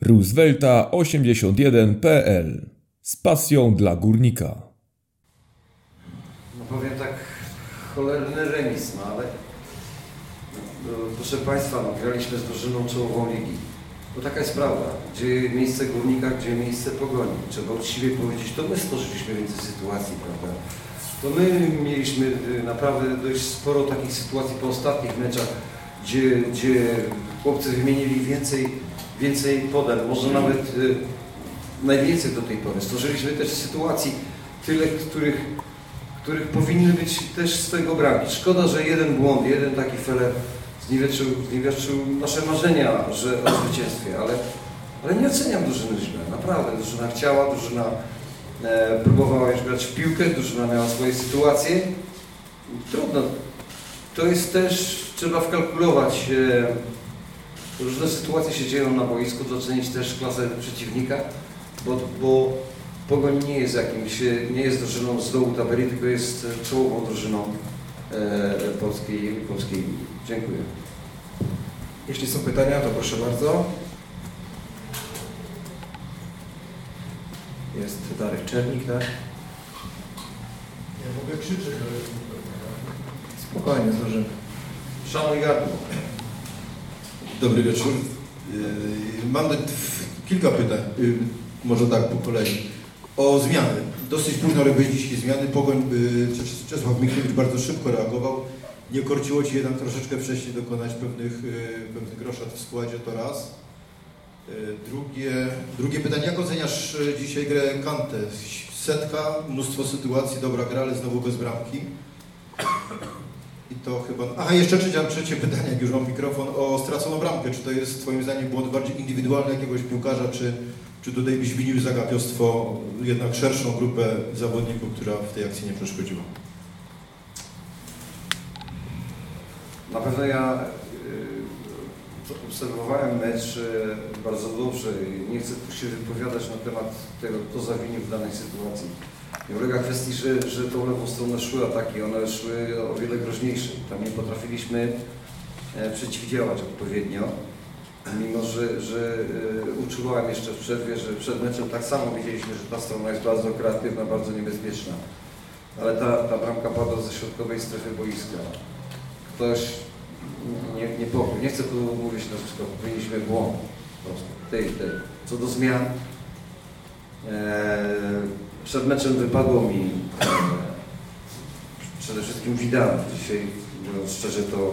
Roosevelta81.pl. Z pasją dla górnika. No powiem tak, cholerny remis, no ale proszę Państwa, no, graliśmy z drużyną czołową ligi. No taka jest prawda. Gdzie miejsce Górnika, gdzie miejsce Pogoni. Trzeba uczciwie powiedzieć, to my stworzyliśmy więcej sytuacji, prawda? To my mieliśmy naprawdę dość sporo takich sytuacji po ostatnich meczach, gdzie chłopcy wymienili więcej podań, może nawet najwięcej do tej pory. Stworzyliśmy też sytuacji tyle, których powinny być też z tego bramki. Szkoda, że jeden błąd, jeden taki feler zniweczył nasze marzenia o zwycięstwie, ale nie oceniam drużyny źle. Naprawdę, drużyna chciała, drużyna próbowała już grać w piłkę, drużyna miała swoje sytuacje. Trudno. To jest też, trzeba wkalkulować. Różne sytuacje się dzieją na boisku, docenić też klasę przeciwnika, bo Pogoń nie jest drużyną z dołu tabeli, tylko jest czołową drużyną polskiej ligi. Dziękuję. Jeśli są pytania, to proszę bardzo. Jest Darek Czernik, tak? Ja mogę krzyczeć, ale... Spokojnie, zdążymy. Szanuj gardło. Dobry wieczór. Mam kilka pytań, może tak po kolei. O zmiany. Dosyć późno robiłeś dzisiaj zmiany. Pogoń, Czesław Michniewicz bardzo szybko reagował. Nie korciło Ci jednak troszeczkę wcześniej dokonać pewnych groszat w składzie, to raz. Drugie pytanie, jak oceniasz dzisiaj grę Kante? Setka, mnóstwo sytuacji, dobra gra, ale znowu bez bramki. I to chyba... Aha, jeszcze trzecie pytanie, jak już mam mikrofon, o straconą bramkę. Czy to jest Twoim zdaniem błąd bardziej indywidualny jakiegoś piłkarza, czy tutaj byś winił zagapiostwo jednak szerszą grupę zawodników, która w tej akcji nie przeszkodziła? Na pewno ja obserwowałem mecz bardzo dobrze i nie chcę tu się wypowiadać na temat tego, kto zawinił w danej sytuacji. Nie ulega kwestii, że tą lewą stronę szły ataki, one szły o wiele groźniejsze. Tam nie potrafiliśmy przeciwdziałać odpowiednio, mimo że uczuwałem jeszcze w przerwie, że przed meczem tak samo widzieliśmy, że ta strona jest bardzo kreatywna, bardzo niebezpieczna. Ale ta bramka padła ze środkowej strefy boiska. Ktoś nie pokrył. Nie chcę tu mówić na wszystko, powinniśmy błąd po prostu. Tej. Co do zmian, przed meczem wypadło mi przede wszystkim Vidal. Dzisiaj, mówiąc szczerze, to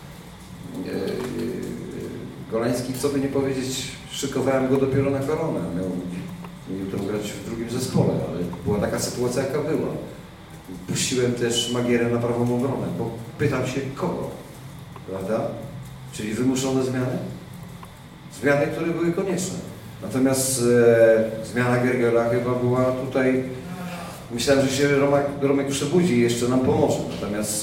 Golański, co by nie powiedzieć, szykowałem go dopiero na koronę. Miał jutro grać w drugim zespole, ale była taka sytuacja, jaka była. Puściłem też Magierę na prawą obronę, bo pytam się kogo, prawda? Czyli wymuszone zmiany? Zmiany, które były konieczne. Natomiast zmiana Gergela chyba była tutaj, myślałem, że się Romek przebudzi i jeszcze nam pomoże. Natomiast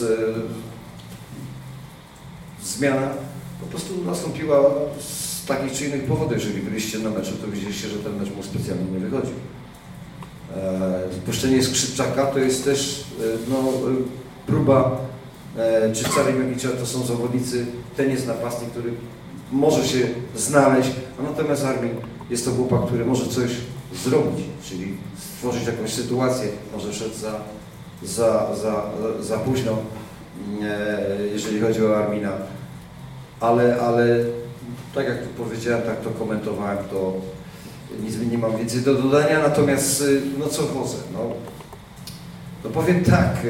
zmiana po prostu nastąpiła z takich czy innych powodów. Jeżeli byliście na meczu, to widzieliście, że ten mecz mu specjalnie nie wychodził. Puszczenie Skrzypczaka to jest też próba, czy Carymewicza to są zawodnicy, ten jest napastnik, który może się znaleźć, a natomiast Armin jest to chłopak, który może coś zrobić, czyli stworzyć jakąś sytuację, może szedł za późno, jeżeli chodzi o Armina, ale tak jak tu powiedziałem, tak to komentowałem, to nic nie mam więcej do dodania, natomiast no co chodzę, no powiem tak,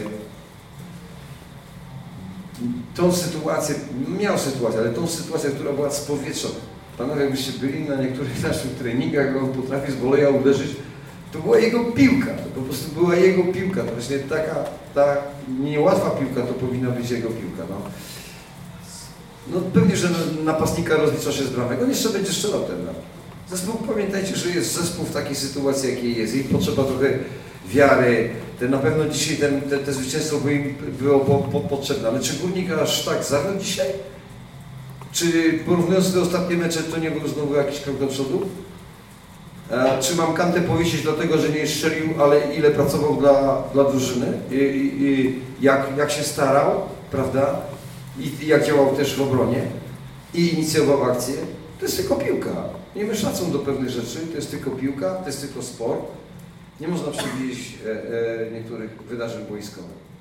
tą sytuację, miał sytuację, ale tą sytuację, która była z powietrza, panowie jakbyście byli na niektórych naszych treningach, on potrafi z woleja uderzyć, to była jego piłka, to po prostu była jego piłka, to właśnie ta niełatwa piłka to powinna być jego piłka, no pewnie, że napastnika rozlicza się z bramek, on jeszcze będzie strzelał ten bramki. Zespół, pamiętajcie, że jest zespół w takiej sytuacji, jakiej jest i potrzeba trochę wiary. Na pewno dzisiaj te zwycięstwo by im było potrzebne, ale czy Górnik aż tak zawiódł dzisiaj? Czy porównując te ostatnie mecze, to nie był znowu jakiś krok do przodu? Czy mam Kantę powiesić dlatego, że nie strzelił, ale ile pracował dla drużyny? Jak się starał, prawda? I jak działał też w obronie i inicjował akcję. To jest tylko piłka. Miejmy szacun do pewnych rzeczy, to jest tylko piłka, to jest tylko sport. Nie można przewidzieć niektórych wydarzeń boiskowych.